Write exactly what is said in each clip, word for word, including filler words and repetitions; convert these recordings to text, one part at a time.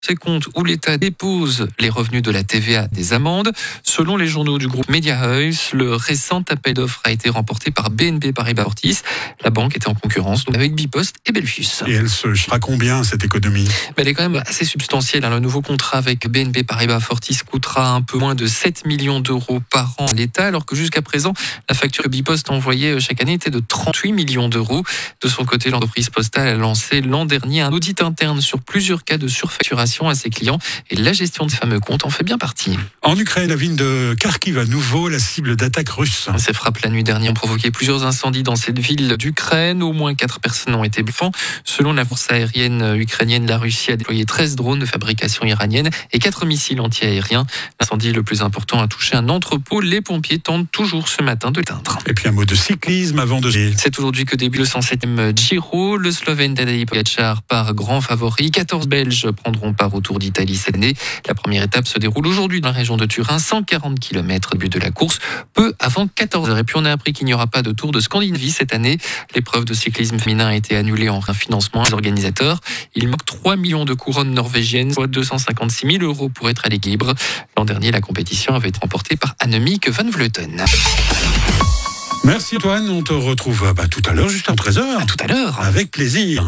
Ces comptes où l'État dépose les revenus de la T V A des amendes. Selon les journaux du groupe Mediahuis, le récent appel d'offres a été remporté par B N P Paribas Fortis. La banque était en concurrence avec Bipost et Belfius. Et elle se chiffre à combien cette économie ? Elle est quand même assez substantielle. Le nouveau contrat avec B N P Paribas Fortis coûtera un peu moins de sept millions d'euros par an à l'État, alors que jusqu'à présent, la facture que Bipost envoyait chaque année était de trente-huit millions d'euros. De son côté, l'entreprise postale a lancé l'an dernier un audit interne sur plusieurs cas de surfacturation à ses clients et la gestion de ces fameux comptes en fait bien partie. En Ukraine, la ville de Kharkiv à nouveau la cible d'attaques russes. Ces frappes la nuit dernière ont provoqué plusieurs incendies dans cette ville d'Ukraine. Au moins quatre personnes ont été blessées. Selon la force aérienne ukrainienne, la Russie a déployé treize drones de fabrication iranienne et quatre missiles anti-aériens. L'incendie le plus important a touché un entrepôt. Les pompiers tentent toujours ce matin de l'éteindre. Et puis un mot de cyclisme avant de... C'est aujourd'hui que débute le cent septième Giro. Le Slovène Tadej Pogačar part grand favori. quatorze Belges prendront part au Tour d'Italie cette année. La première étape se déroule aujourd'hui dans la région de Turin, cent quarante kilomètres but de la course, peu avant quatorze heures. Et puis on a appris qu'il n'y aura pas de Tour de Scandinavie cette année. L'épreuve de cyclisme féminin a été annulée en financement des organisateurs. Il manque trois millions de couronnes norvégiennes, soit deux cent cinquante-six mille euros pour être à l'équilibre. L'an dernier, la compétition avait été remportée par Annemiek van Vleuten. Merci Antoine, on te retrouve bah, tout à l'heure, juste à treize heures. À tout à l'heure. Avec plaisir.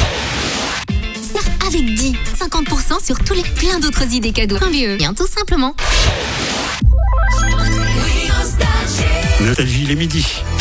Avec dix, cinquante pour cent sur tous les plein d'autres idées cadeaux. Bien tout simplement. Nostalgie les midis.